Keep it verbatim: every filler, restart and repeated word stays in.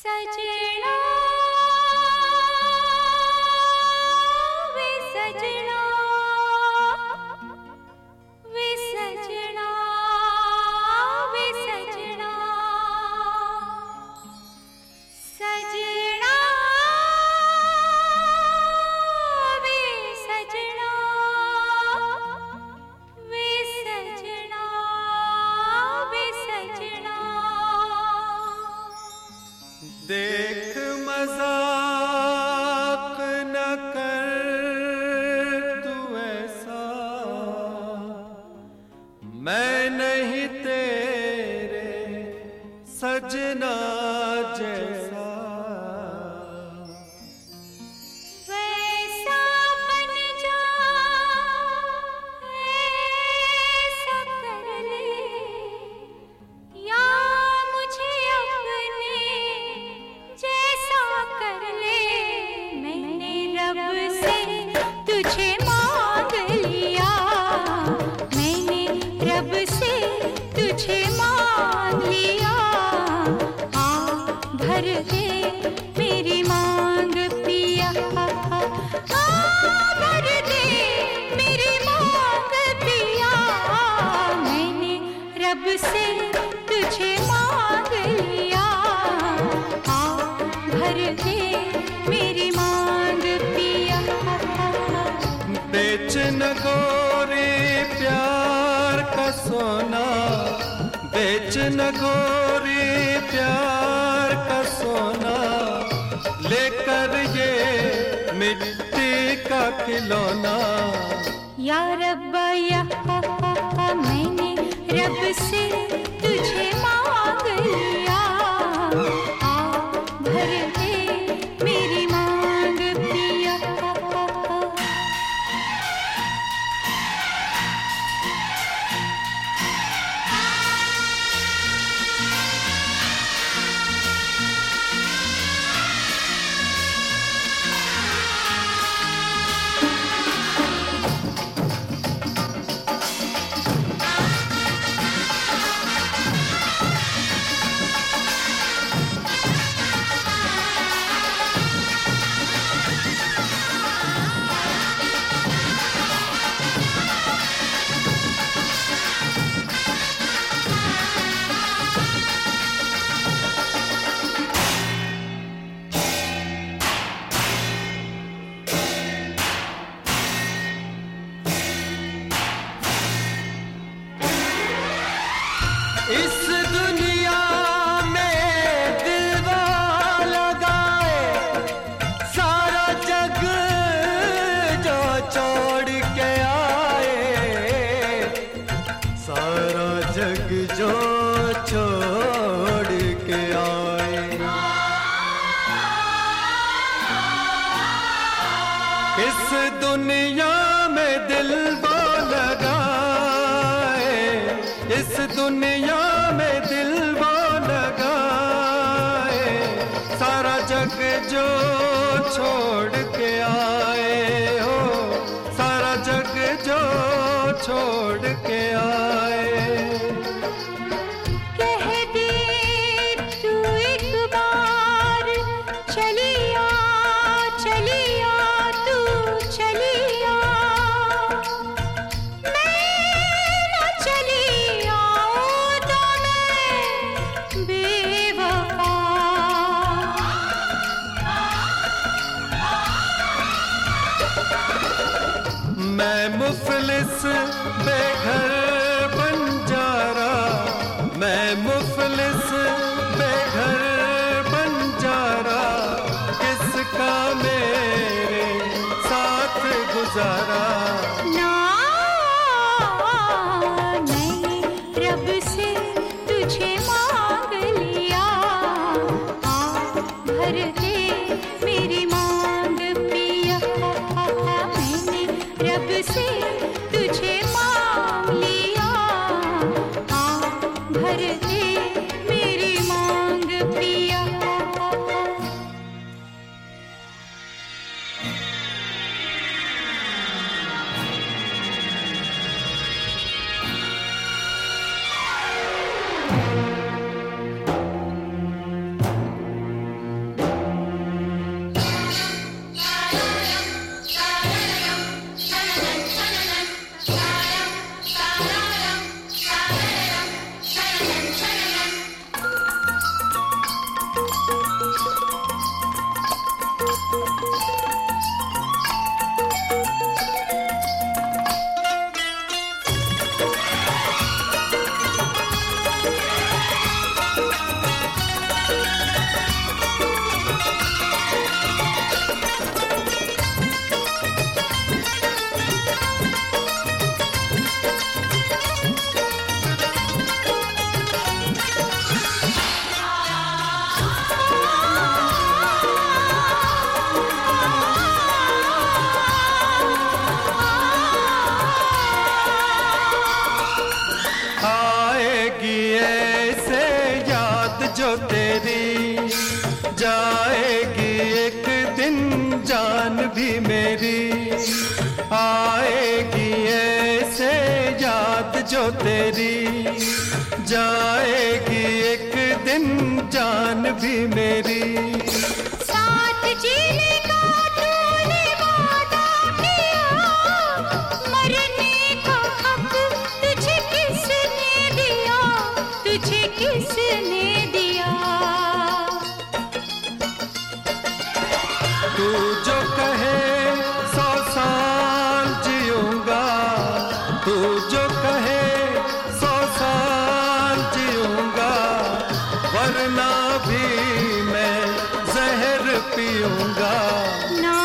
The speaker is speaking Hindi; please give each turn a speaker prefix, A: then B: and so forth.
A: सजना वे सजना वे सजना वे सजना सजना वे सजना वे सजना वे सजना
B: देख मजाक न कर तू ऐसा, मैं नहीं तेरे सजना जैसा।
A: वैसा बन जा ऐसा कर ले, या मुझे अपने जैसा कर ले। मैंने रब से तुझे मांग लिया, मैंने रब से तुझे मांग लिया। आ भर दे मेरी मांग पिया, आ भर दे मेरी मांग पिया। मैंने रब से तुझे मांग लिया, आ भर दे मेरी मांग पिया।
B: बेच न गोरे प्यार का सोना, बेच न गोरे प्यार का सोना, लेकर ये मिट्टी का खिलौना।
A: या रब्बा या मैंने रब से तुझे मांग लिया, आ भर दे मेरी मांग पिया।
B: इस दुनिया में दिलवा लगाए, सारा जग जो छोड़ के आए, सारा जग जो छोड़ के आए। इस दुनिया में दिल वो लगाए, इस दुनिया में दिल वो लगाए, सारा जग जो छोड़ के आए हो, सारा जग जो छोड़ के आए।
A: कह दे तू एक बार चलिया चलिया तू चलिया, मैं न चलिया तो मैं बेवफा।
B: तेरी, जाएगी एक दिन जान भी मेरी, आएगी ऐसे याद जो तेरी, जाएगी एक दिन जान भी मेरी।
A: साथ जीने का तूने वादा किया, मरने का हक तुझे किसने दिया, तुझे किसने दिया।
B: तू जो कहे सौ साल जीऊंगा, तू जो कहे सौ साल जीऊंगा, वरना भी मैं जहर पीऊंगा।
A: ना